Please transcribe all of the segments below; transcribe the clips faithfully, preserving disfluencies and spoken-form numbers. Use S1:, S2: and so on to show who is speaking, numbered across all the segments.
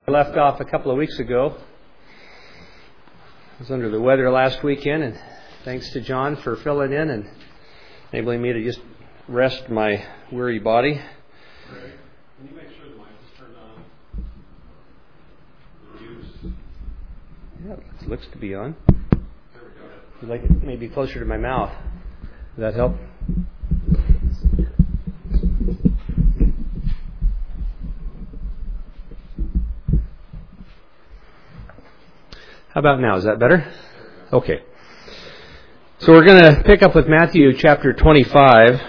S1: I left off a couple of weeks ago. I was under the weather last weekend, and thanks to John for filling in and enabling me to just rest my weary body.
S2: Can you make sure the mic is turned on? The juice.
S1: Yeah, it looks to be on.
S2: There we go.
S1: I'd like it maybe closer to my mouth. Does that help? How about now? Is that better? Okay. So we're going to pick up with Matthew chapter twenty-five.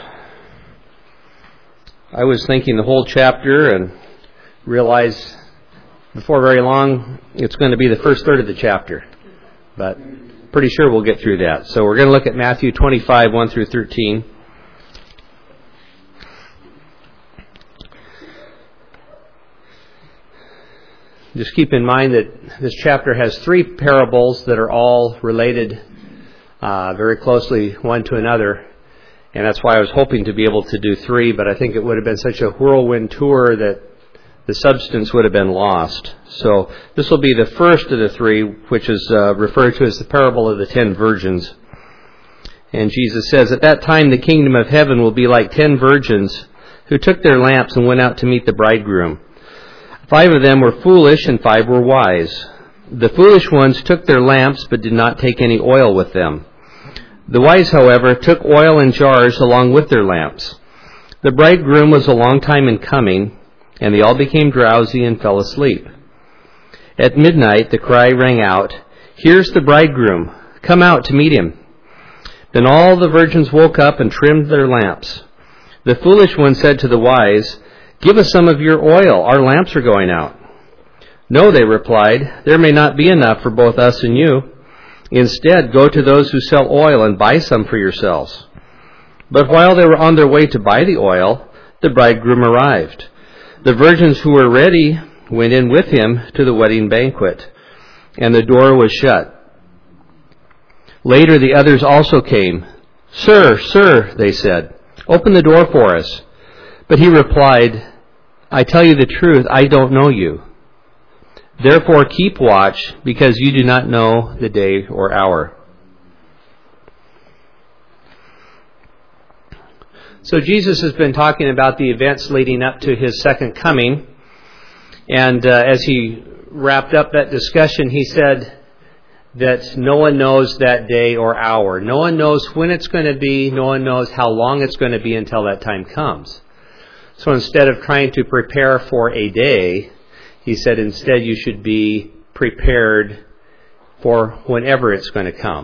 S1: I was thinking the whole chapter and realized before very long it's going to be the first third of the chapter. But pretty sure we'll get through that. So we're going to look at Matthew twenty-five, one through thirteen. Just keep in mind that this chapter has three parables that are all related uh, very closely one to another. And that's why I was hoping to be able to do three, but I think it would have been such a whirlwind tour that the substance would have been lost. So this will be the first of the three, which is uh, referred to as the parable of the ten virgins. And Jesus says, "At that time the kingdom of heaven will be like ten virgins who took their lamps and went out to meet the bridegroom. Five of them were foolish and five were wise. The foolish ones took their lamps but did not take any oil with them. The wise, however, took oil in jars along with their lamps. The bridegroom was a long time in coming, and they all became drowsy and fell asleep. At midnight the cry rang out, 'Here's the bridegroom, come out to meet him.' Then all the virgins woke up and trimmed their lamps. The foolish one said to the wise, 'Give us some of your oil, our lamps are going out.' 'No,' they replied, 'there may not be enough for both us and you. Instead, go to those who sell oil and buy some for yourselves.' But while they were on their way to buy the oil, the bridegroom arrived. The virgins who were ready went in with him to the wedding banquet, and the door was shut. Later the others also came. 'Sir, sir,' they said, 'open the door for us.' But he replied, 'I tell you the truth, I don't know you. Therefore keep watch, because you do not know the day or hour.'" So Jesus has been talking about the events leading up to his second coming. And uh, as he wrapped up that discussion, he said that no one knows that day or hour. No one knows when it's going to be. No one knows how long it's going to be until that time comes. So instead of trying to prepare for a day, he said instead you should be prepared for whenever it's going to come.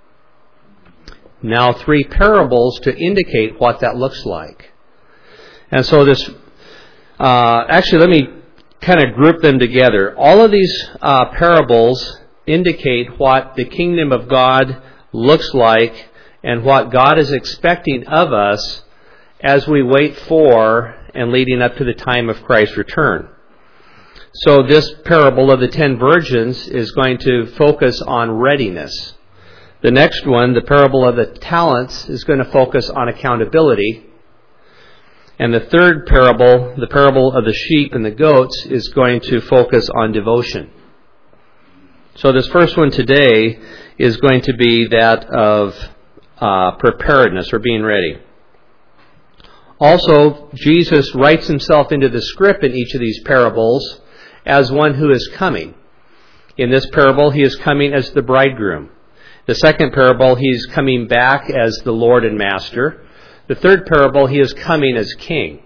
S1: Now three parables to indicate what that looks like. And so this, uh, actually let me kind of group them together. All of these uh, parables indicate what the kingdom of God looks like and what God is expecting of us as we wait for and leading up to the time of Christ's return. So this parable of the ten virgins is going to focus on readiness. The next one, the parable of the talents, is going to focus on accountability. And the third parable, the parable of the sheep and the goats, is going to focus on devotion. So this first one today is going to be that of uh, preparedness or being ready. Also, Jesus writes himself into the script in each of these parables as one who is coming. In this parable, he is coming as the bridegroom. The second parable, he is coming back as the Lord and Master. The third parable, he is coming as King.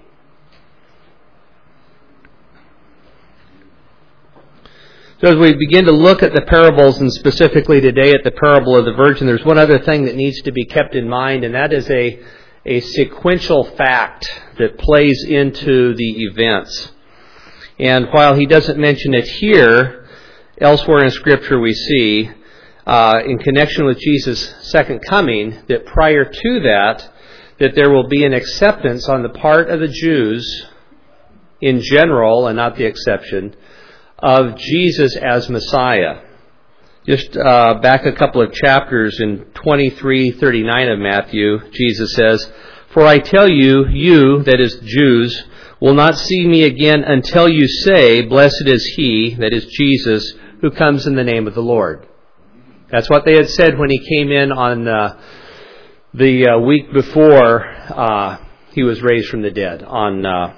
S1: So as we begin to look at the parables, and specifically today at the parable of the virgin, there's one other thing that needs to be kept in mind, and that is a a sequential fact that plays into the events. And while he doesn't mention it here, elsewhere in Scripture we see, uh, in connection with Jesus' second coming, that prior to that, that there will be an acceptance on the part of the Jews in general, and not the exception, of Jesus as Messiah. Just uh, back a couple of chapters in twenty-three thirty-nine of Matthew, Jesus says, "For I tell you, you, that is Jews, will not see me again until you say, blessed is he, that is Jesus, who comes in the name of the Lord. That's what they had said when he came in on uh, the uh, week before uh, he was raised from the dead, on uh,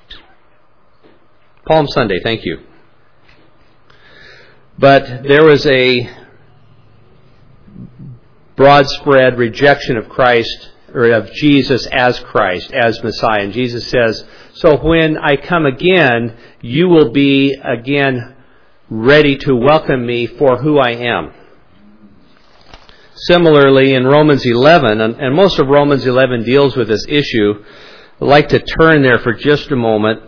S1: Palm Sunday. Thank you. But there was a broad spread rejection of Christ, or of Jesus as Christ, as Messiah. And Jesus says, so when I come again, you will be again ready to welcome me for who I am. Similarly, in Romans eleven, and, and most of Romans eleven deals with this issue, I'd like to turn there for just a moment.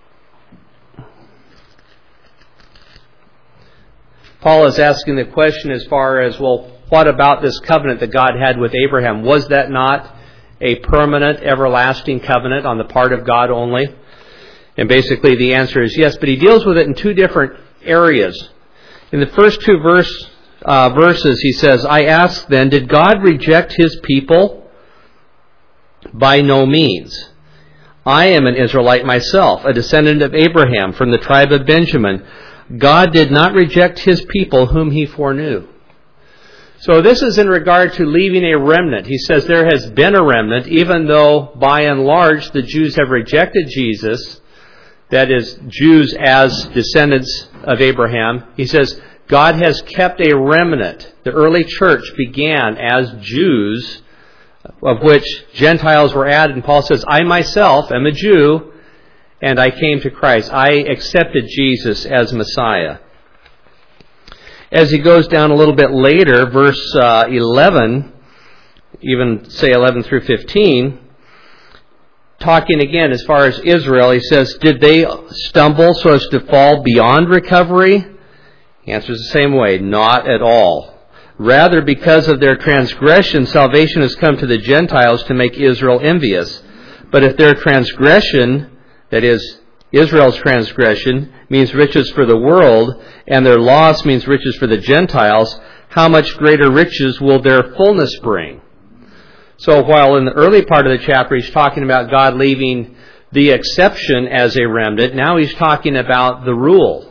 S1: Paul is asking the question as far as, well, what about this covenant that God had with Abraham? Was that not a permanent, everlasting covenant on the part of God only? And basically the answer is yes, but he deals with it in two different areas. In the first two verse, uh, verses, he says, I ask then, did God reject his people? By no means. I am an Israelite myself, a descendant of Abraham from the tribe of Benjamin. God did not reject his people whom he foreknew. So this is in regard to leaving a remnant. He says there has been a remnant, even though by and large the Jews have rejected Jesus, that is, Jews as descendants of Abraham. He says God has kept a remnant. The early church began as Jews, of which Gentiles were added. And Paul says, I myself am a Jew, and I came to Christ. I accepted Jesus as Messiah. As he goes down a little bit later, verse uh, eleven, even say eleven through fifteen, talking again as far as Israel, he says, did they stumble so as to fall beyond recovery? He answers the same way, not at all. Rather, because of their transgression, salvation has come to the Gentiles to make Israel envious. But if their transgression, that is, Israel's transgression, means riches for the world, and their loss means riches for the Gentiles, how much greater riches will their fullness bring? So while in the early part of the chapter he's talking about God leaving the exception as a remnant, now he's talking about the rule.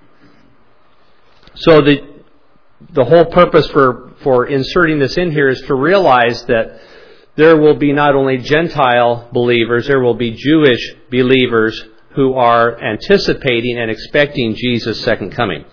S1: So the the whole purpose for, for inserting this in here is to realize that there will be not only Gentile believers, there will be Jewish believers who are anticipating and expecting Jesus' second coming.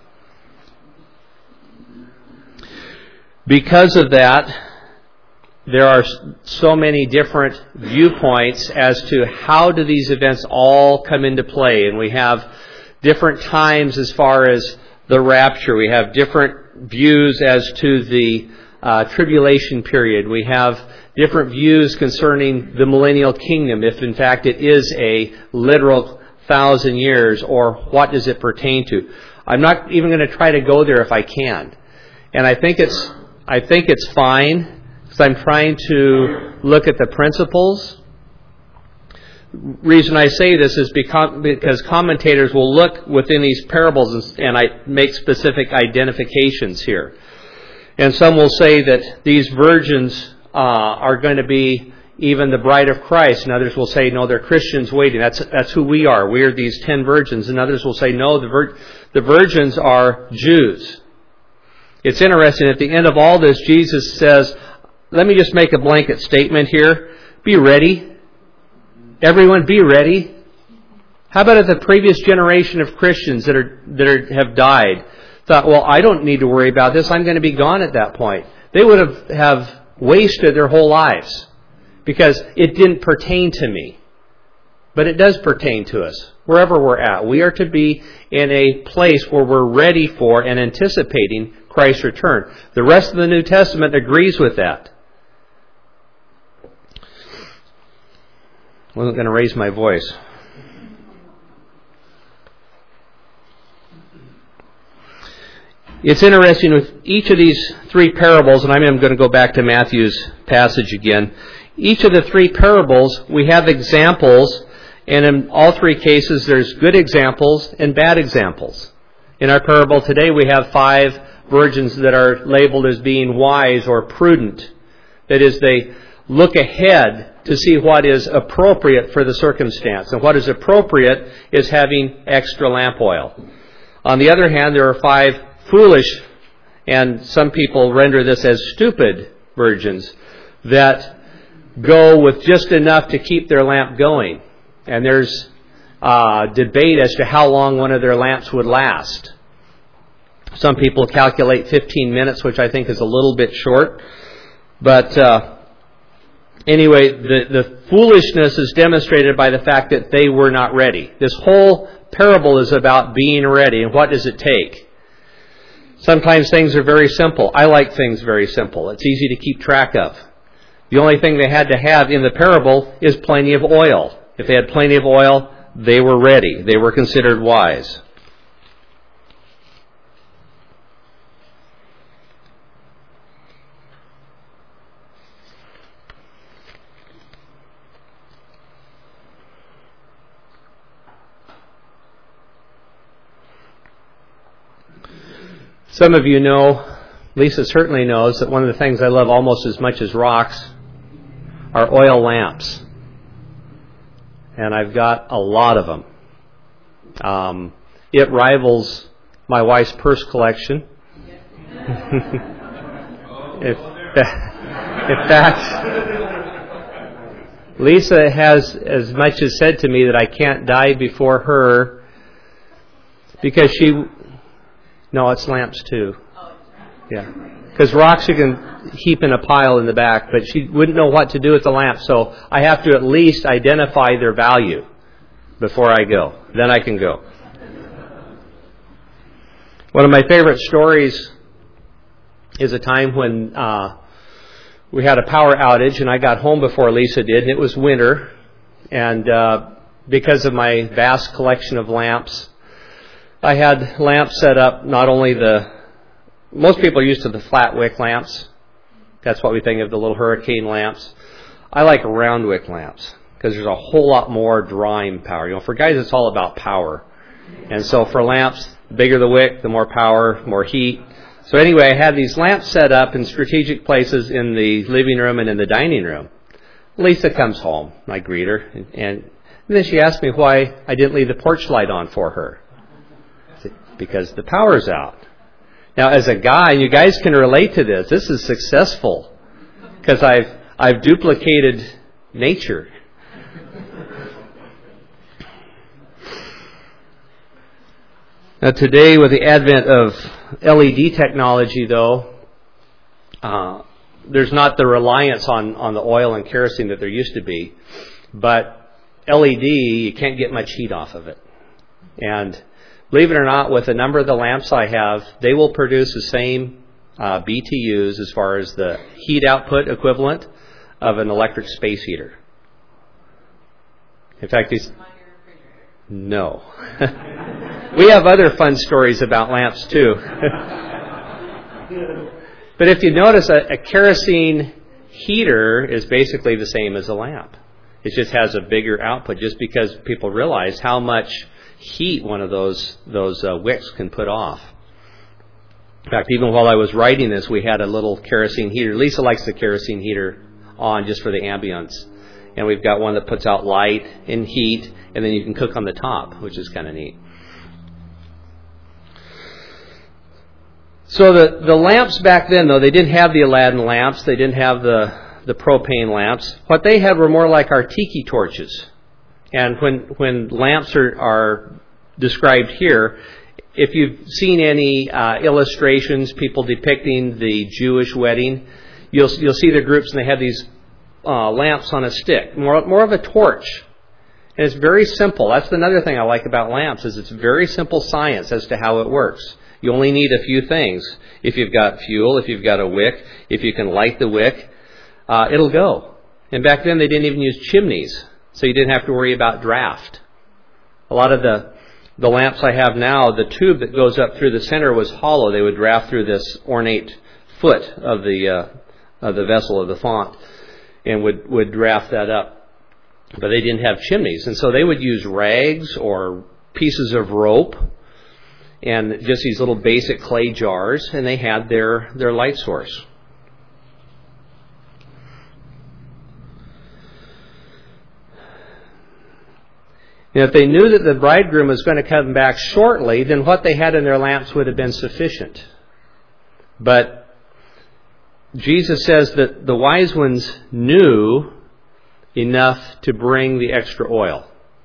S1: Because of that, there are so many different viewpoints as to how do these events all come into play. And we have different times as far as the rapture. We have different views as to the uh, tribulation period. We have different views concerning the millennial kingdom, if in fact it is a literal thousand years, or what does it pertain to. I'm not even going to try to go there if I can. And I think it's I think it's fine, because I'm trying to look at the principles. Reason I say this is because commentators will look within these parables and I make specific identifications here. And some will say that these virgins uh, are going to be even the bride of Christ, and others will say, no, they're Christians waiting. That's that's who we are. We are these ten virgins. And others will say, no, the vir- the virgins are Jews. It's interesting, at the end of all this, Jesus says, let me just make a blanket statement here. Be ready. Everyone be ready. How about if the previous generation of Christians that are that are, have died thought, well, I don't need to worry about this. I'm going to be gone at that point. They would have, have wasted their whole lives because it didn't pertain to me. But it does pertain to us, wherever we're at. We are to be in a place where we're ready for and anticipating Christ's return. The rest of the New Testament agrees with that. I wasn't going to raise my voice. It's interesting with each of these three parables, and I'm going to go back to Matthew's passage again. Each of the three parables, we have examples, and in all three cases, there's good examples and bad examples. In our parable today, we have five virgins that are labeled as being wise or prudent. That is, they look ahead to see what is appropriate for the circumstance. And what is appropriate is having extra lamp oil. On the other hand, there are five foolish, and some people render this as stupid virgins, that go with just enough to keep their lamp going. And there's uh, debate as to how long one of their lamps would last. Some people calculate fifteen minutes, which I think is a little bit short. But uh, anyway, the, the foolishness is demonstrated by the fact that they were not ready. This whole parable is about being ready. And what does it take? Sometimes things are very simple. I like things very simple. It's easy to keep track of. The only thing they had to have in the parable is plenty of oil. If they had plenty of oil, they were ready. They were considered wise. Some of you know, Lisa certainly knows, that one of the things I love almost as much as rocks are oil lamps. And I've got a lot of them. Um, it rivals my wife's purse collection. if, in fact, Lisa has as much as said to me that I can't die before her because she... No, it's lamps too. Yeah. Because rocks you can heap in a pile in the back, but she wouldn't know what to do with the lamps, so I have to at least identify their value before I go. Then I can go. One of my favorite stories is a time when uh, we had a power outage, and I got home before Lisa did, and it was winter, and uh, because of my vast collection of lamps, I had lamps set up, not only the, most people are used to the flat wick lamps. That's what we think of, the little hurricane lamps. I like round wick lamps because there's a whole lot more drawing power. You know, for guys, it's all about power. And so for lamps, the bigger the wick, the more power, more heat. So anyway, I had these lamps set up in strategic places in the living room and in the dining room. Lisa comes home. I greet her. And, and then she asked me why I didn't leave the porch light on for her. Because the power's out. Now, as a guy, you guys can relate to this. This is successful because I've I've duplicated nature. Now, today, with the advent of L E D technology, though, uh, there's not the reliance on on the oil and kerosene that there used to be. But L E D, you can't get much heat off of it, and believe it or not, with a number of the lamps I have, they will produce the same uh, B T Us as far as the heat output equivalent of an electric space heater. In fact, these... No. We have other fun stories about lamps, too. But if you notice, a, a kerosene heater is basically the same as a lamp. It just has a bigger output just because people realize how much heat one of those those uh, wicks can put off. In fact, even while I was writing this, we had a little kerosene heater. Lisa likes the kerosene heater on just for the ambience. And we've got one that puts out light and heat, and then you can cook on the top, which is kind of neat. So the, the lamps back then, though, they didn't have the Aladdin lamps. They didn't have the, the propane lamps. What they had were more like our tiki torches. And when when lamps are, are described here, if you've seen any uh, illustrations, people depicting the Jewish wedding, you'll you'll see the groups and they have these uh, lamps on a stick, more more of a torch. And it's very simple. That's another thing I like about lamps is it's very simple science as to how it works. You only need a few things. If you've got fuel, if you've got a wick, if you can light the wick, uh, it'll go. And back then they didn't even use chimneys. So you didn't have to worry about draft. A lot of the the lamps I have now, the tube that goes up through the center was hollow. They would draft through this ornate foot of the uh, of the vessel of the font and would, would draft that up. But they didn't have chimneys. And so they would use rags or pieces of rope and just these little basic clay jars, and they had their, their light source. And if they knew that the bridegroom was going to come back shortly, then what they had in their lamps would have been sufficient. But Jesus says that the wise ones knew enough to bring the extra oil.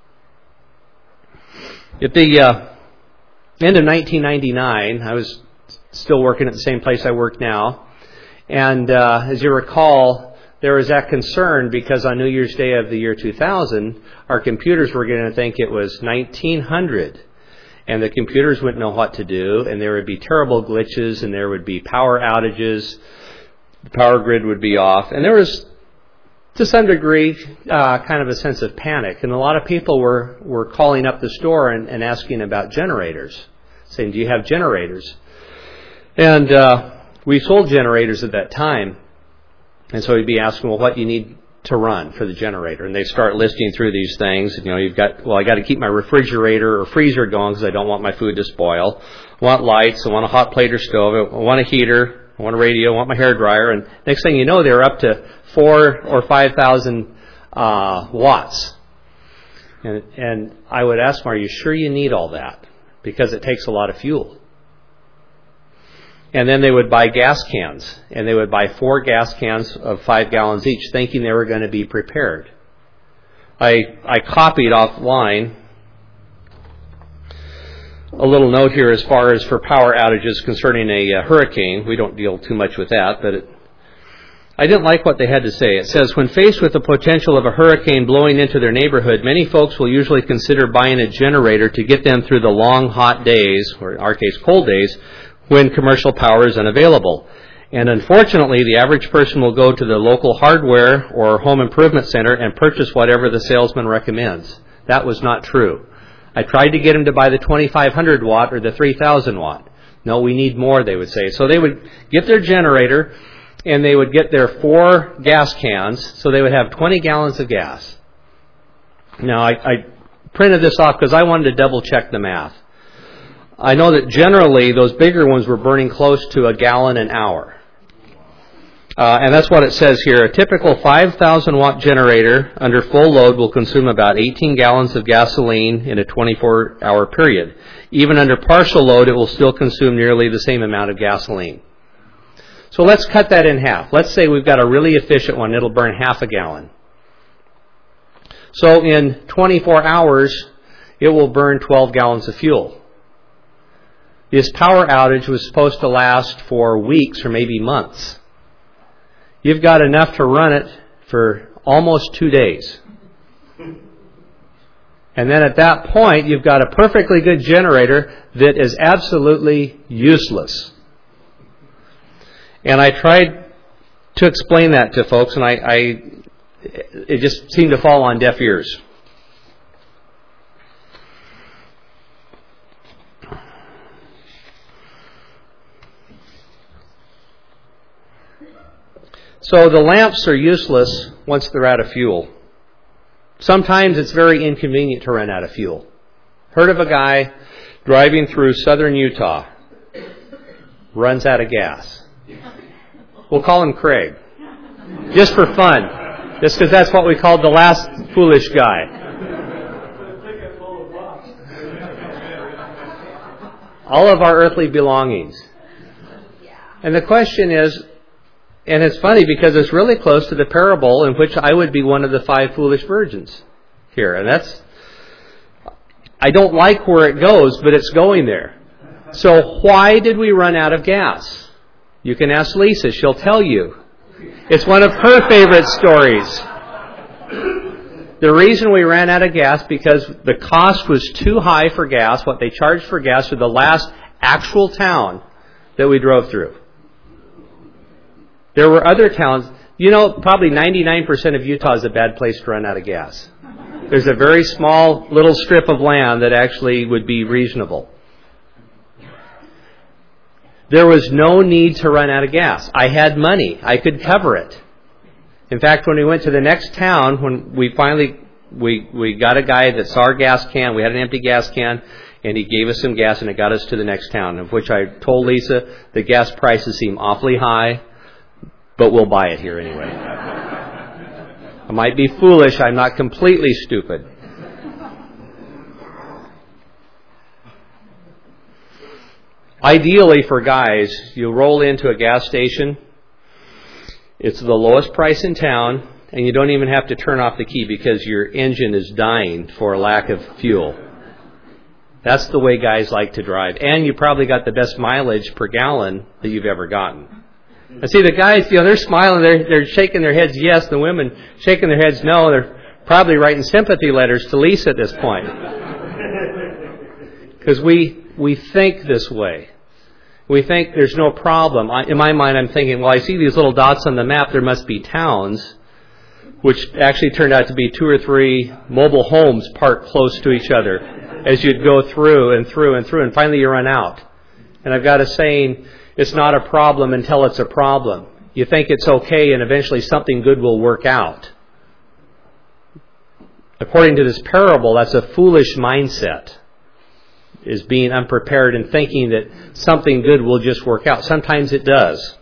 S1: At the uh, end of nineteen ninety-nine, I was still working at the same place I work now. And uh, as you recall, there was that concern because on New Year's Day of the year two thousand, our computers were going to think it was nineteen hundred. And the computers wouldn't know what to do, and there would be terrible glitches, and there would be power outages. The power grid would be off. And there was, to some degree, uh, kind of a sense of panic. And a lot of people were, were calling up the store and, and asking about generators, saying, do you have generators? And uh, we sold generators at that time. And so we'd be asking, well, what do you need to run for the generator? And they start listing through these things. You know, you've got, well, I got to keep my refrigerator or freezer going because I don't want my food to spoil. I want lights. I want a hot plate or stove. I want a heater. I want a radio. I want my hair dryer. And next thing you know, they're up to four or five thousand uh, watts. And, and I would ask them, are you sure you need all that? Because it takes a lot of fuel. And then they would buy gas cans, and they would buy four gas cans of five gallons each, thinking they were going to be prepared. I I copied offline a little note here as far as for power outages concerning a uh, hurricane. We don't deal too much with that, but it, I didn't like what they had to say. It says, when faced with the potential of a hurricane blowing into their neighborhood, many folks will usually consider buying a generator to get them through the long, hot days, or in our case, cold days, when commercial power is unavailable. And unfortunately, the average person will go to the local hardware or home improvement center and purchase whatever the salesman recommends. That was not true. I tried to get them to buy the twenty-five hundred watt or the three thousand watt. No, we need more, they would say. So they would get their generator and they would get their four gas cans, so they would have twenty gallons of gas. Now, I, I printed this off because I wanted to double check the math. I know that generally those bigger ones were burning close to a gallon an hour. Uh, and that's what it says here. A typical five thousand watt generator under full load will consume about eighteen gallons of gasoline in a twenty-four hour period. Even under partial load, it will still consume nearly the same amount of gasoline. So let's cut that in half. Let's say we've got a really efficient one. It'll burn half a gallon. So in twenty-four hours, it will burn twelve gallons of fuel. This power outage was supposed to last for weeks or maybe months. You've got enough to run it for almost two days. And then at that point, you've got a perfectly good generator that is absolutely useless. And I tried to explain that to folks, and I, I it just seemed to fall on deaf ears. So the lamps are useless once they're out of fuel. Sometimes it's very inconvenient to run out of fuel. Heard of a guy driving through southern Utah, runs out of gas. We'll call him Craig, just for fun, just because that's what we called the last foolish guy. All of our earthly belongings. And the question is, and it's funny because it's really close to the parable in which I would be one of the five foolish virgins here. And that's, I don't like where it goes, but it's going there. So why did we run out of gas? You can ask Lisa. She'll tell you. It's one of her favorite stories. The reason we ran out of gas because the cost was too high for gas, what they charged for gas for the last actual town that we drove through. There were other towns. You know, probably ninety-nine percent of Utah is a bad place to run out of gas. There's a very small little strip of land that actually would be reasonable. There was no need to run out of gas. I had money. I could cover it. In fact, when we went to the next town, when we finally, we, we got a guy that saw our gas can, we had an empty gas can, and he gave us some gas and it got us to the next town, of which I told Lisa the gas prices seem awfully high, but we'll buy it here anyway. I might be foolish. I'm not completely stupid. Ideally for guys, you roll into a gas station, it's the lowest price in town, and you don't even have to turn off the key because your engine is dying for lack of fuel. That's the way guys like to drive. And you probably got the best mileage per gallon that you've ever gotten. And see, the guys, you know, they're smiling, they're, they're shaking their heads yes, the women shaking their heads no. They're probably writing sympathy letters to Lisa at this point. Because we, we think this way. We think there's no problem. I, in my mind, I'm thinking, well, I see these little dots on the map, there must be towns, which actually turned out to be two or three mobile homes parked close to each other as you'd go through and through and through, and finally you run out. And I've got a saying, it's not a problem until it's a problem. You think it's okay, and eventually something good will work out. According to this parable, that's a foolish mindset, is being unprepared and thinking that something good will just work out. Sometimes it does.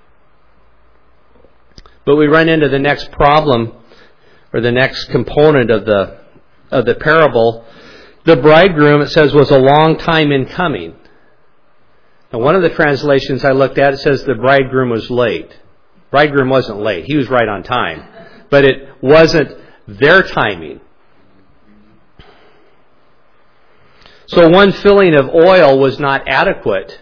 S1: But we run into the next problem, or the next component of the of the parable. The bridegroom, it says, was a long time in coming. Now, one of the translations I looked at, it says the bridegroom was late. Bridegroom wasn't late. He was right on time. But it wasn't their timing. So one filling of oil was not adequate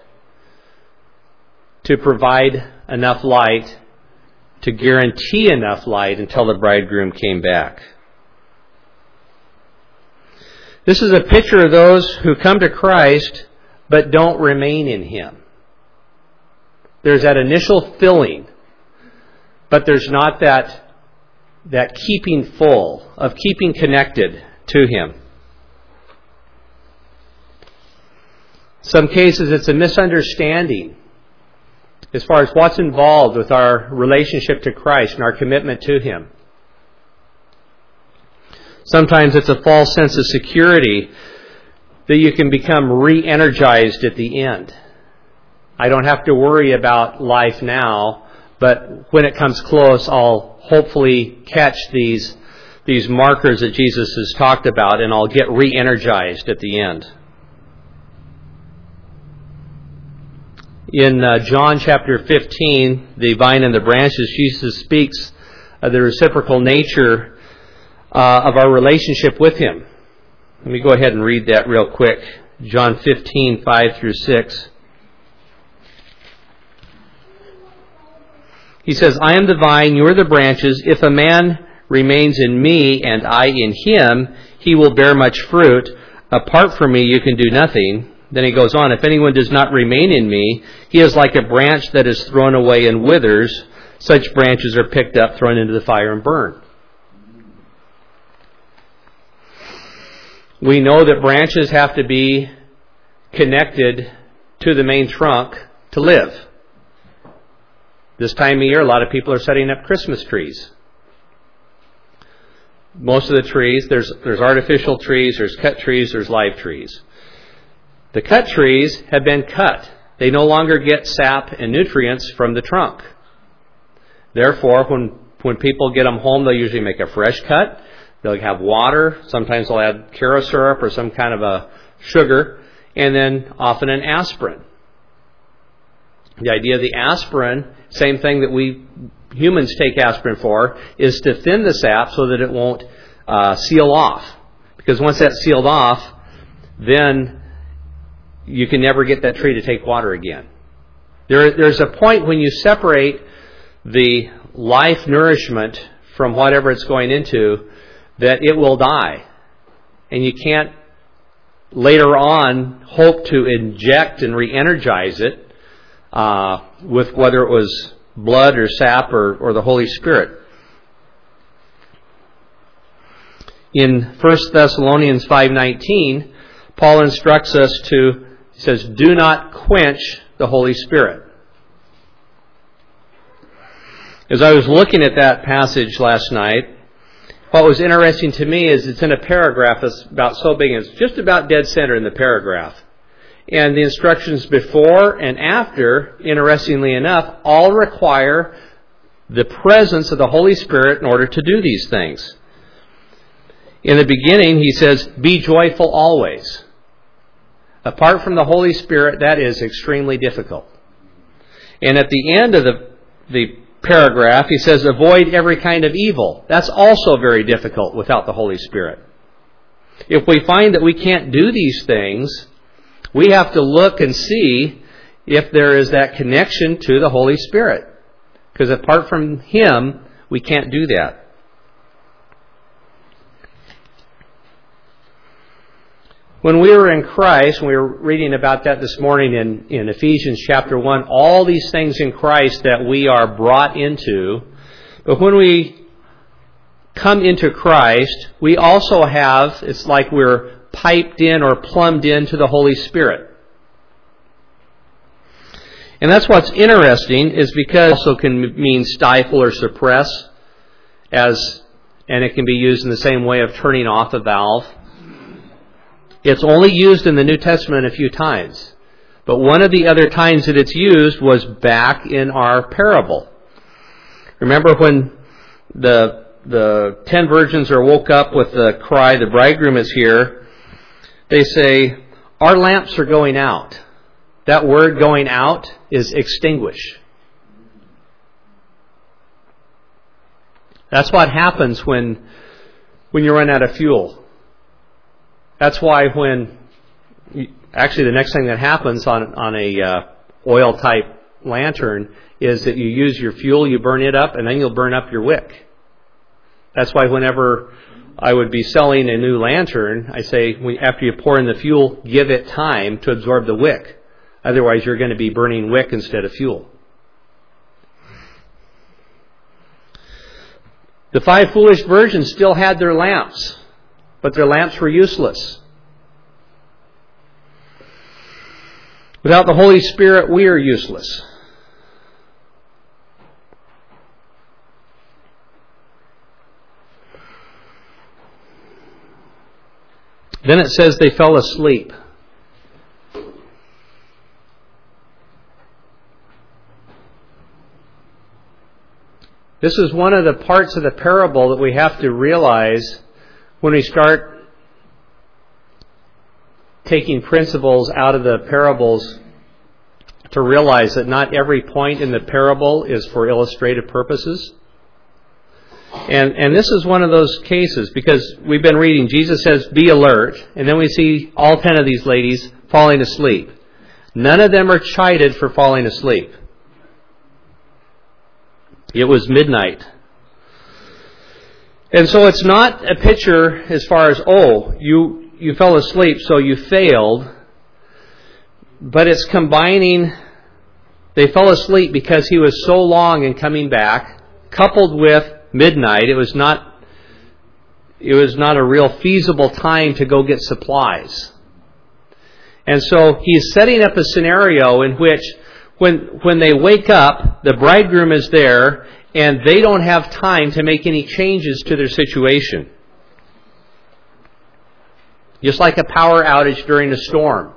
S1: to provide enough light, to guarantee enough light until the bridegroom came back. This is a picture of those who come to Christ but don't remain in Him. There's that initial filling, but there's not that, that keeping full, of keeping connected to Him. Some cases it's a misunderstanding as far as what's involved with our relationship to Christ and our commitment to Him. Sometimes it's a false sense of security that you can become re-energized at the end. I don't have to worry about life now, but when it comes close, I'll hopefully catch these, these markers that Jesus has talked about, and I'll get re-energized at the end. In uh, John chapter fifteen, the vine and the branches, Jesus speaks of the reciprocal nature uh, of our relationship with Him. Let me go ahead and read that real quick. John fifteen, five through six. He says, I am the vine, you are the branches. If a man remains in me and I in him, he will bear much fruit. Apart from me, you can do nothing. Then he goes on, if anyone does not remain in me, he is like a branch that is thrown away and withers. Such branches are picked up, thrown into the fire, and burned. We know that branches have to be connected to the main trunk to live. This time of year, a lot of people are setting up Christmas trees. Most of the trees, there's, there's artificial trees, there's cut trees, there's live trees. The cut trees have been cut. They no longer get sap and nutrients from the trunk. Therefore, when, when people get them home, they'll usually make a fresh cut. They'll have water. Sometimes they'll add Caro syrup or some kind of a sugar. And then often an aspirin. The idea of the aspirin, same thing that we humans take aspirin for, is to thin the sap so that it won't uh, seal off. Because once that's sealed off, then you can never get that tree to take water again. There, there's a point when you separate the life nourishment from whatever it's going into that it will die. And you can't later on hope to inject and re-energize it uh, with whether it was blood or sap or, or the Holy Spirit. In First Thessalonians five nineteen, Paul instructs us to, he says, do not quench the Holy Spirit. As I was looking at that passage last night, what was interesting to me is it's in a paragraph that's about so big, it's just about dead center in the paragraph. And the instructions before and after, interestingly enough, all require the presence of the Holy Spirit in order to do these things. In the beginning, he says, be joyful always. Apart from the Holy Spirit, that is extremely difficult. And at the end of the, the paragraph, he says, avoid every kind of evil. That's also very difficult without the Holy Spirit. If we find that we can't do these things, we have to look and see if there is that connection to the Holy Spirit. Because apart from Him, we can't do that. When we were in Christ, we were reading about that this morning in, in Ephesians chapter one, all these things in Christ that we are brought into. But when we come into Christ, we also have, it's like we're piped in or plumbed into the Holy Spirit. And that's what's interesting, is because it also can mean stifle or suppress, as, and it can be used in the same way of turning off a valve. It's only used in the New Testament a few times. But one of the other times that it's used was back in our parable. Remember when the the ten virgins are woke up with the cry, the bridegroom is here, they say, our lamps are going out. That word going out is extinguish. That's what happens when when you run out of fuel. That's why when, actually the next thing that happens on on a uh, oil type lantern is that you use your fuel, you burn it up, and then you'll burn up your wick. That's why whenever I would be selling a new lantern, I say, after you pour in the fuel, give it time to absorb the wick. Otherwise, you're going to be burning wick instead of fuel. The five foolish virgins still had their lamps, but their lamps were useless. Without the Holy Spirit, we are useless. Then it says they fell asleep. This is one of the parts of the parable that we have to realize when we start taking principles out of the parables, to realize that not every point in the parable is for illustrative purposes. And and this is one of those cases, because we've been reading, Jesus says, be alert, and then we see all ten of these ladies falling asleep. None of them are chided for falling asleep. It was midnight. And so it's not a picture as far as, oh, you you fell asleep, so you failed. But it's combining, they fell asleep because he was so long in coming back, coupled with midnight. It was not it was not a real feasible time to go get supplies. And so he's setting up a scenario in which when when they wake up, the bridegroom is there, and they don't have time to make any changes to their situation. Just like a power outage during a storm.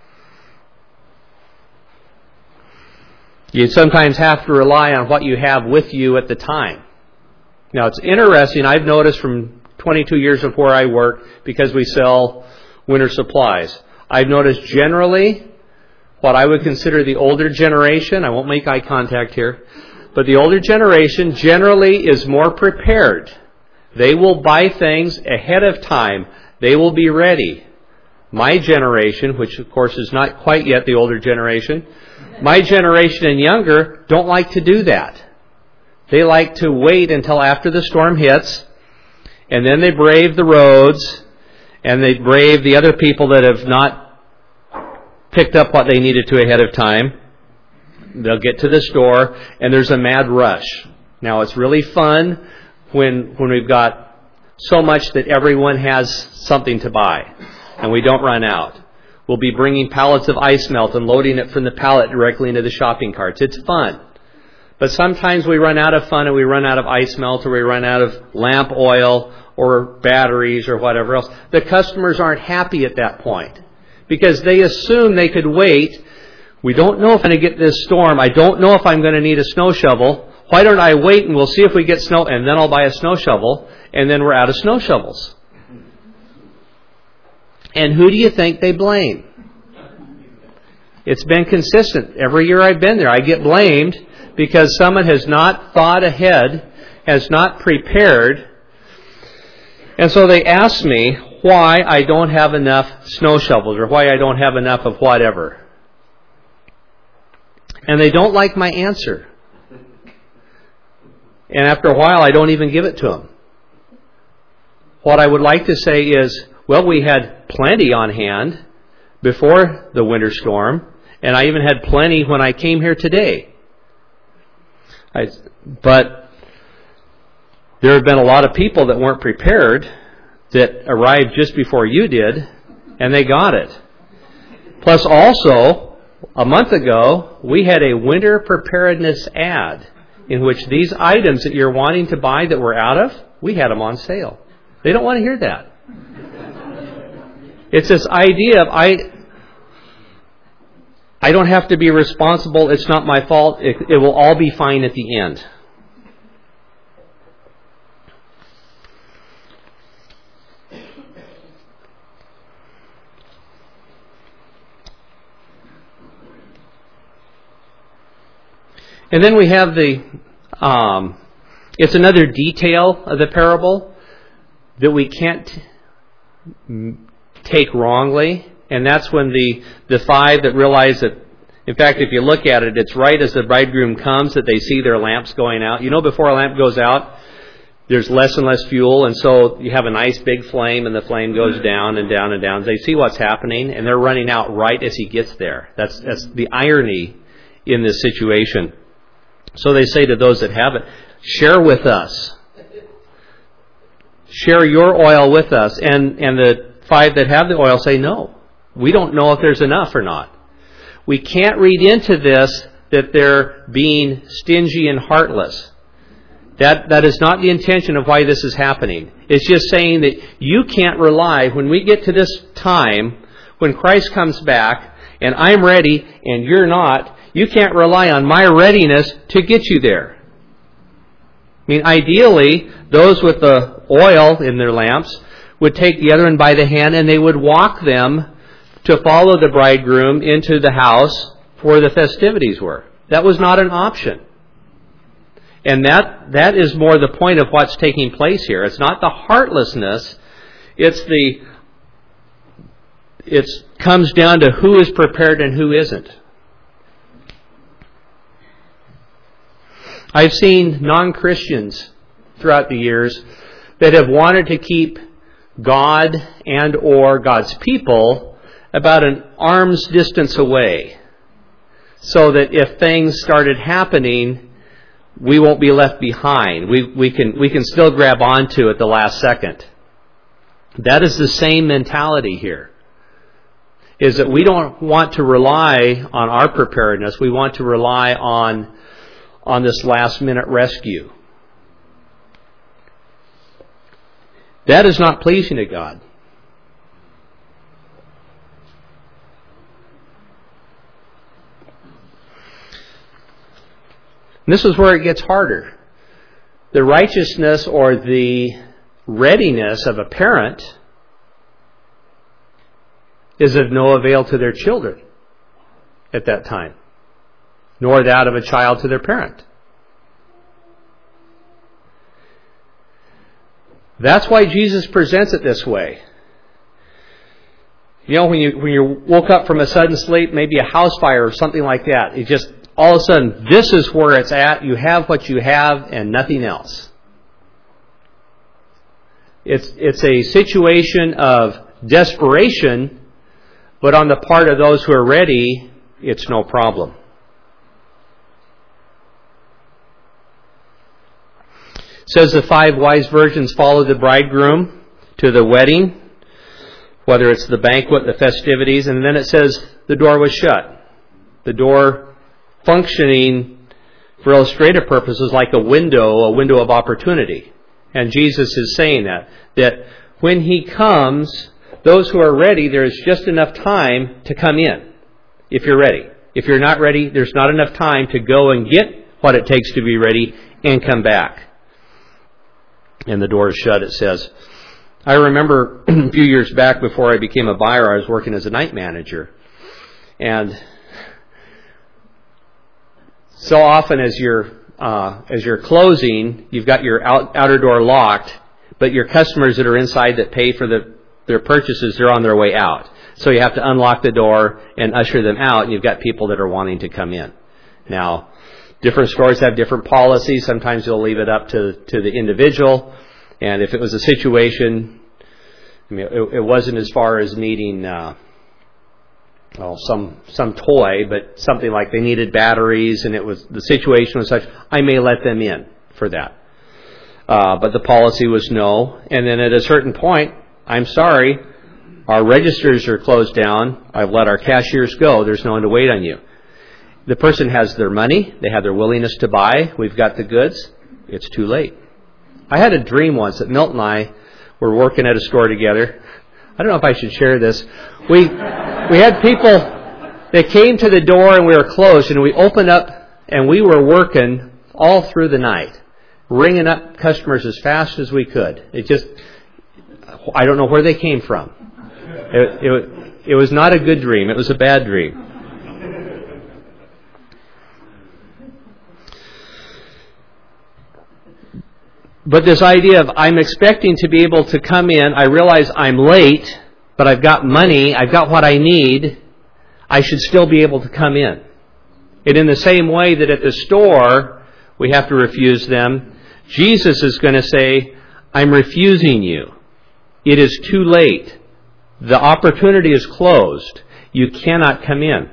S1: You sometimes have to rely on what you have with you at the time. Now, it's interesting. I've noticed from twenty-two years of where I work, because we sell winter supplies, I've noticed generally what I would consider the older generation, I won't make eye contact here, but the older generation generally is more prepared. They will buy things ahead of time. They will be ready. My generation, which of course is not quite yet the older generation, my generation and younger don't like to do that. They like to wait until after the storm hits, and then they brave the roads, and they brave the other people that have not picked up what they needed to ahead of time. They'll get to the store, and there's a mad rush. Now, it's really fun when when we've got so much that everyone has something to buy, and we don't run out. We'll be bringing pallets of ice melt and loading it from the pallet directly into the shopping carts. It's fun. But sometimes we run out of fun, and we run out of ice melt, or we run out of lamp oil or batteries or whatever else. The customers aren't happy at that point because they assume they could wait. We don't know if I'm going to get this storm. I don't know if I'm going to need a snow shovel. Why don't I wait and we'll see if we get snow, and then I'll buy a snow shovel, and then we're out of snow shovels. And who do you think they blame? It's been consistent. Every year I've been there, I get blamed because someone has not thought ahead, has not prepared. And so they ask me why I don't have enough snow shovels or why I don't have enough of whatever. And they don't like my answer. And after a while, I don't even give it to them. What I would like to say is, well, we had plenty on hand before the winter storm, and I even had plenty when I came here today. I, but there have been a lot of people that weren't prepared that arrived just before you did, and they got it. Plus also, a month ago, we had a winter preparedness ad in which these items that you're wanting to buy that we're out of, we had them on sale. They don't want to hear that. It's this idea of I I don't have to be responsible. It's not my fault. It, it will all be fine at the end. And then we have the, um, it's another detail of the parable that we can't take wrongly. And that's when the, the five that realize that, in fact, if you look at it, it's right as the bridegroom comes that they see their lamps going out. You know, before a lamp goes out, there's less and less fuel. And so you have a nice big flame and the flame goes down and down and down. They see what's happening and they're running out right as he gets there. That's, that's the irony in this situation. So they say to those that have it, share with us. Share your oil with us. And, and the five that have the oil say, no, we don't know if there's enough or not. We can't read into this that they're being stingy and heartless. That, that is not the intention of why this is happening. It's just saying that you can't rely, when we get to this time, when Christ comes back, and I'm ready and you're not, you can't rely on my readiness to get you there. I mean, ideally, those with the oil in their lamps would take the other one by the hand and they would walk them to follow the bridegroom into the house where the festivities were. That was not an option. And that that is more the point of what's taking place here. It's not the heartlessness. It's the it comes down to who is prepared and who isn't. I've seen non-Christians throughout the years that have wanted to keep God and or God's people about an arm's distance away, so that if things started happening, we won't be left behind. We, we can we can still grab onto at the last second. That is the same mentality here. Is that we don't want to rely on our preparedness. We want to rely on on this last minute rescue. That is not pleasing to God. And this is where it gets harder. The righteousness or the readiness of a parent is of no avail to their children at that time, nor that of a child to their parent. That's why Jesus presents it this way. You know, when you when you woke up from a sudden sleep, maybe a house fire or something like that, it just all of a sudden, this is where it's at. You have what you have and nothing else. It's it's a situation of desperation, but on the part of those who are ready, it's no problem. It says the five wise virgins followed the bridegroom to the wedding, whether it's the banquet, the festivities, and then it says the door was shut. The door functioning for illustrative purposes like a window, a window of opportunity. And Jesus is saying that, that when He comes, those who are ready, there is just enough time to come in, if you're ready. If you're not ready, there's not enough time to go and get what it takes to be ready and come back. And the door is shut, it says. I remember a few years back before I became a buyer, I was working as a night manager. And so often as you're uh, as you're closing, you've got your out, outer door locked, but your customers that are inside that pay for the, their purchases, they're on their way out. So you have to unlock the door and usher them out, and you've got people that are wanting to come in. Now, different stores have different policies. Sometimes you'll leave it up to, to the individual. And if it was a situation, I mean, it, it wasn't as far as needing uh, well, some some toy, but something like they needed batteries, and it was the situation was such, I may let them in for that. Uh, but the policy was no. And then at a certain point, I'm sorry, our registers are closed down. I've let our cashiers go. There's no one to wait on you. The person has their money. They have their willingness to buy. We've got the goods. It's too late. I had a dream once that Milt and I were working at a store together. I don't know if I should share this. We we had people that came to the door and we were closed, and we opened up and we were working all through the night, ringing up customers as fast as we could. It just, I don't know where they came from. It, it, it was not a good dream. It was a bad dream. But this idea of I'm expecting to be able to come in, I realize I'm late, but I've got money, I've got what I need, I should still be able to come in. And in the same way that at the store we have to refuse them, Jesus is going to say, I'm refusing you. It is too late. The opportunity is closed. You cannot come in.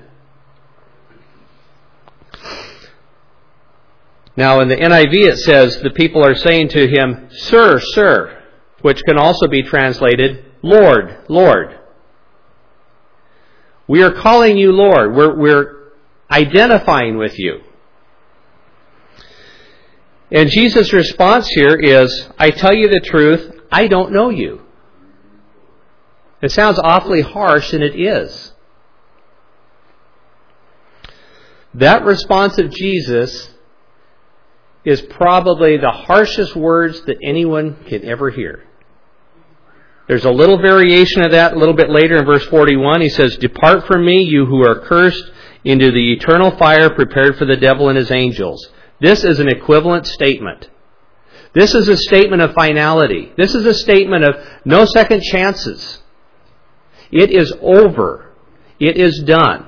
S1: Now in the N I V it says the people are saying to him, Sir, Sir, which can also be translated, Lord, Lord. We are calling you Lord. We're, we're identifying with you. And Jesus' response here is, I tell you the truth, I don't know you. It sounds awfully harsh, and it is. That response of Jesus is probably the harshest words that anyone can ever hear. There's a little variation of that a little bit later in verse forty-one. He says, Depart from me, you who are cursed, into the eternal fire prepared for the devil and his angels. This is an equivalent statement. This is a statement of finality. This is a statement of no second chances. It is over. It is done.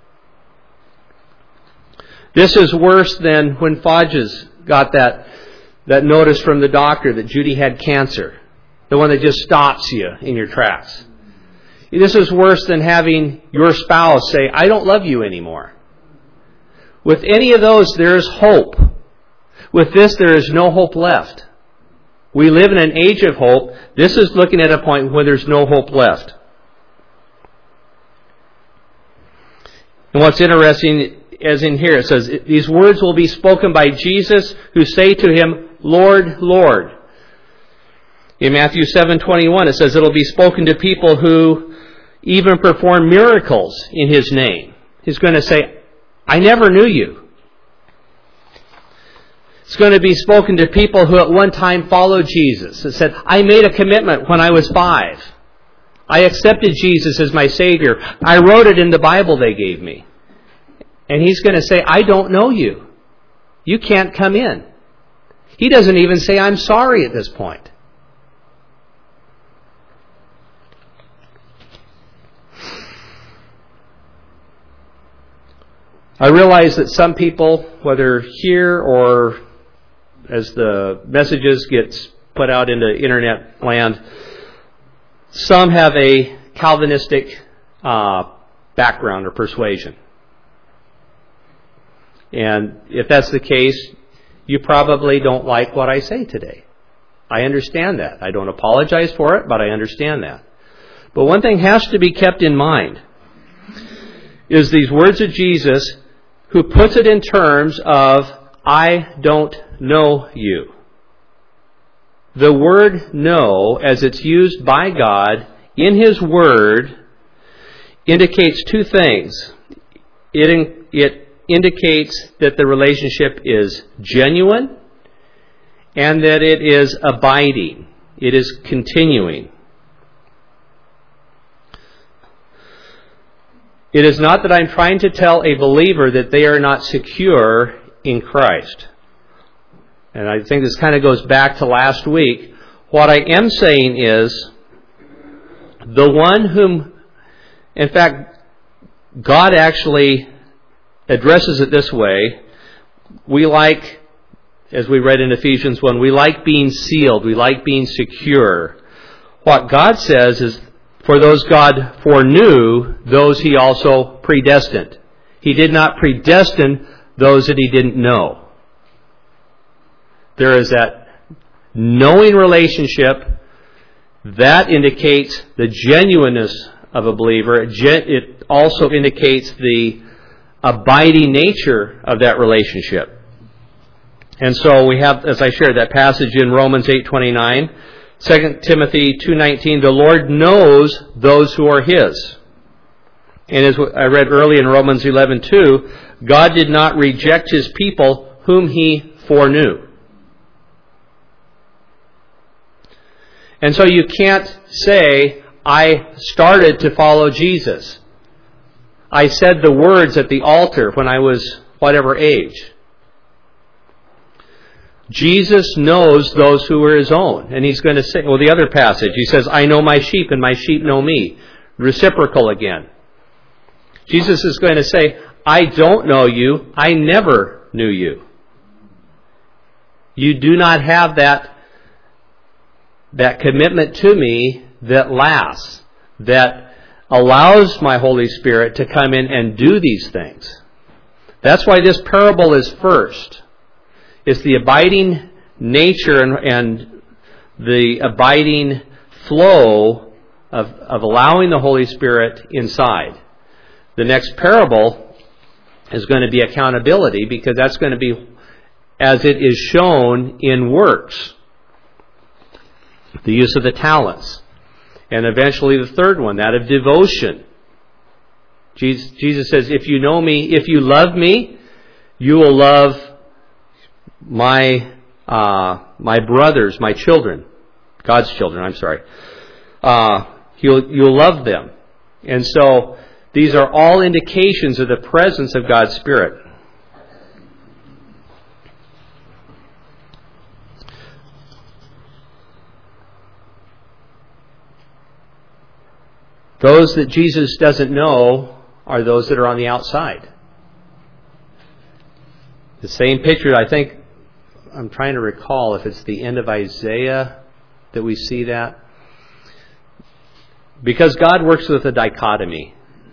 S1: This is worse than when Fodges got that, that notice from the doctor that Judy had cancer. The one that just stops you in your tracks. This is worse than having your spouse say, I don't love you anymore. With any of those, there is hope. With this, there is no hope left. We live in an age of hope. This is looking at a point where there's no hope left. And what's interesting as in here, it says, these words will be spoken by Jesus who say to him, Lord, Lord. In Matthew seven twenty-one, it says it'll be spoken to people who even perform miracles in his name. He's going to say, I never knew you. It's going to be spoken to people who at one time followed Jesus. It said, I made a commitment when I was five. I accepted Jesus as my Savior. I wrote it in the Bible they gave me. And he's going to say, I don't know you. You can't come in. He doesn't even say, I'm sorry at this point. I realize that some people, whether here or as the messages gets put out into internet land, some have a Calvinistic uh, background or persuasion. And if that's the case, you probably don't like what I say today. I understand that. I don't apologize for it, but I understand that. But one thing has to be kept in mind is these words of Jesus, who puts it in terms of, I don't know you. The word know, as it's used by God in His Word, indicates two things. It, it indicates that the relationship is genuine and that it is abiding. It is continuing. It is not that I'm trying to tell a believer that they are not secure in Christ. And I think this kind of goes back to last week. What I am saying is, the one whom, in fact, God actually addresses it this way. We like, as we read in Ephesians one, we like being sealed. We like being secure. What God says is, for those God foreknew, those He also predestined. He did not predestine those that He didn't know. There is that knowing relationship that indicates the genuineness of a believer. It also indicates the abiding nature of that relationship. And so we have, as I shared, that passage in Romans eight twenty-nine, Second Timothy two nineteen, the Lord knows those who are His. And as I read early in Romans eleven two, God did not reject His people whom He foreknew. And so you can't say, I started to follow Jesus. I said the words at the altar when I was whatever age. Jesus knows those who are His own. And He's going to say, well, the other passage, He says, I know my sheep and my sheep know me. Reciprocal again. Jesus is going to say, I don't know you. I never knew you. You do not have that, that commitment to me that lasts, that allows my Holy Spirit to come in and do these things. That's why this parable is first. It's the abiding nature and, and the abiding flow of, of allowing the Holy Spirit inside. The next parable is going to be accountability, because that's going to be as it is shown in works. The use of the talents. And eventually the third one, that of devotion. Jesus, Jesus says, if you know me, if you love me, you will love my uh, my brothers, my children, God's children, I'm sorry. Uh, you'll, you'll love them. And so these are all indications of the presence of God's Spirit. Those that Jesus doesn't know are those that are on the outside. The same picture, I think, I'm trying to recall if it's the end of Isaiah that we see that. Because God works with a dichotomy.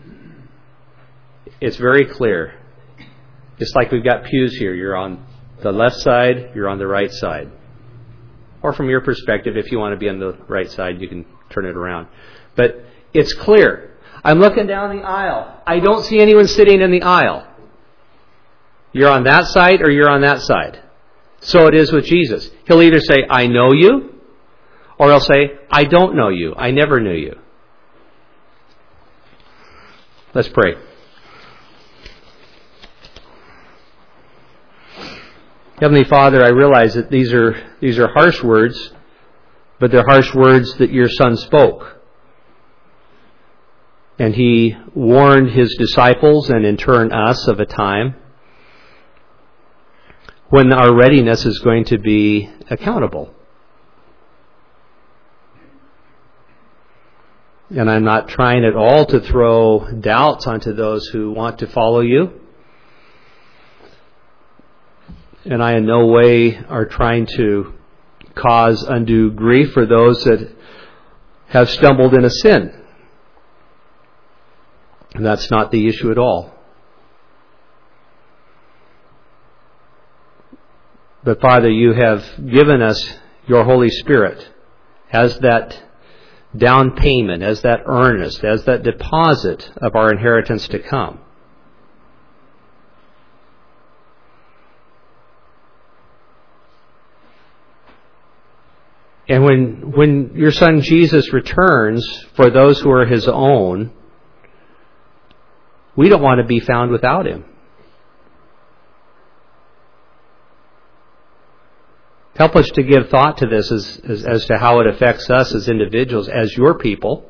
S1: It's very clear. It's like we've got pews here. You're on the left side, you're on the right side. Or from your perspective, if you want to be on the right side, you can turn it around. But it's clear. I'm looking down the aisle. I don't see anyone sitting in the aisle. You're on that side or you're on that side. So it is with Jesus. He'll either say, I know you, or he'll say, I don't know you. I never knew you. Let's pray. Heavenly Father, I realize that these are these are harsh words, but they're harsh words that your Son spoke. And He warned His disciples and in turn us of a time when our readiness is going to be accountable. And I'm not trying at all to throw doubts onto those who want to follow you. And I in no way are trying to cause undue grief for those that have stumbled in a sin. And that's not the issue at all. But Father, you have given us your Holy Spirit as that down payment, as that earnest, as that deposit of our inheritance to come. And when when your Son Jesus returns for those who are His own, we don't want to be found without Him. Help us to give thought to this as, as, as to how it affects us as individuals, as your people.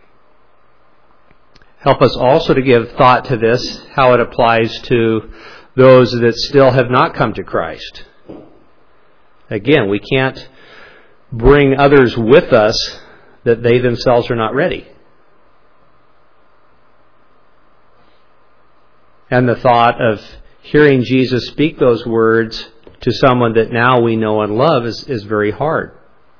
S1: Help us also to give thought to this, how it applies to those that still have not come to Christ. Again, we can't bring others with us that they themselves are not ready. And the thought of hearing Jesus speak those words to someone that now we know and love is, is very hard.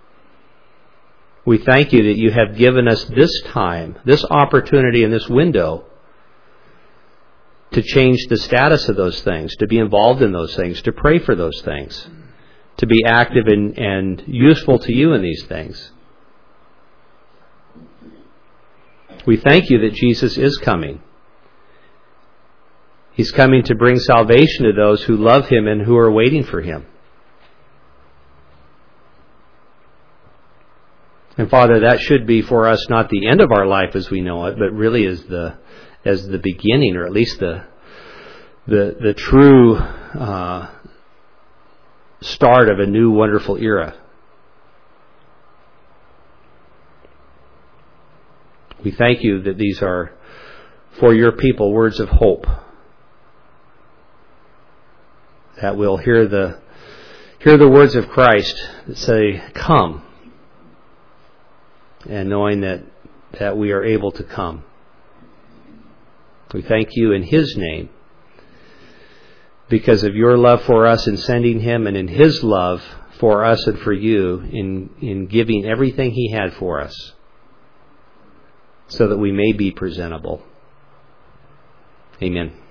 S1: We thank you that you have given us this time, this opportunity and this window to change the status of those things, to be involved in those things, to pray for those things, to be active and, and useful to you in these things. We thank you that Jesus is coming. He's coming to bring salvation to those who love Him and who are waiting for Him. And Father, that should be for us not the end of our life as we know it, but really as the as the beginning, or at least the the the true uh, start of a new wonderful era. We thank you that these are for your people words of hope, that we'll hear the hear the words of Christ that say, "Come," and knowing that that we are able to come. We thank you in His name, because of your love for us in sending Him, and in His love for us and for you in, in giving everything He had for us, so that we may be presentable. Amen.